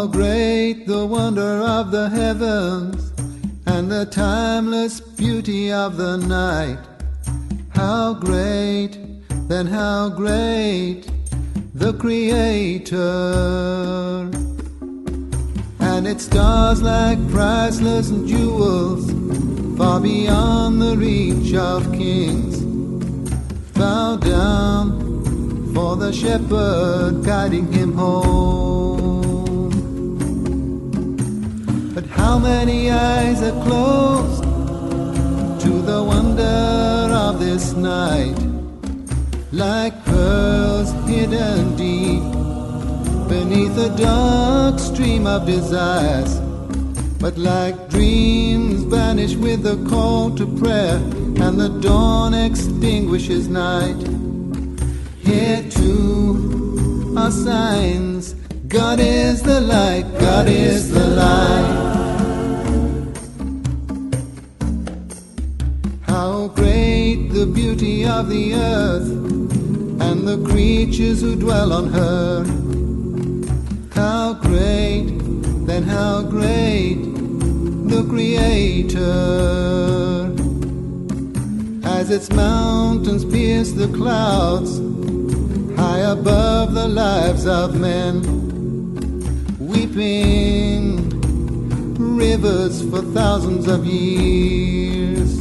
How great the wonder of the heavens and the timeless beauty of the night. How great, then how great the Creator. And its stars like priceless jewels, far beyond the reach of kings, bow down for the shepherd guiding him home. But how many eyes are closed to the wonder of this night, like pearls hidden deep beneath a dark stream of desires, but like dreams vanish with the call to prayer, and the dawn extinguishes night. Here too are signs. God is the light, God is the light. How great the beauty of the earth and the creatures who dwell on her. How great, then how great the Creator. As its mountains pierce the clouds, high above the lives of men, weeping rivers for thousands of years.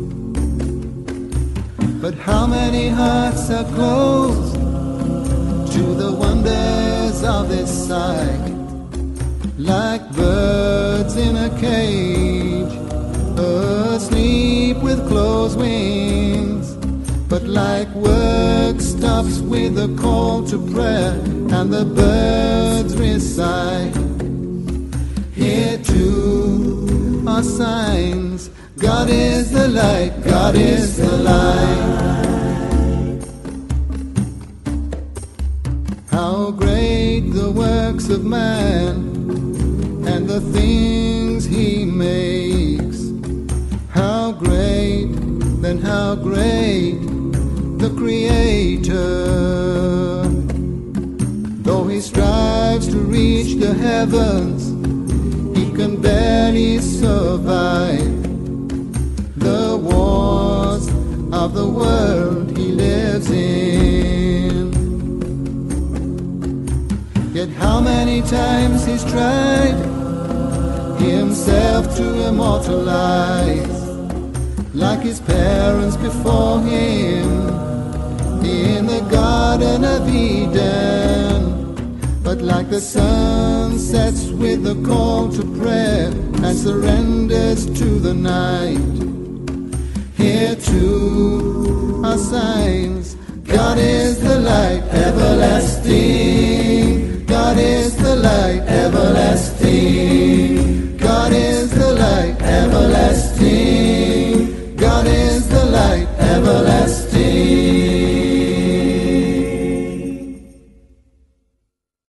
But how many hearts are closed to the wonders of this sight, like birds in a cage, asleep with closed wings, but like work stops with a call to prayer, and the birds recite. Here too are signs. God is the light, God is the light. How great the works of man and the things he makes. How great, then how great the Creator. Though he strives to reach the heavens, he can barely survive the wars of the world he lives in. Yet how many times he's tried himself to immortalize, like his parents before him in the Garden of Eden. But like the sun sets with the call to prayer and surrenders to the night, here too are signs. God is the light everlasting. God is the light everlasting. God is the light everlasting. God is the light everlasting.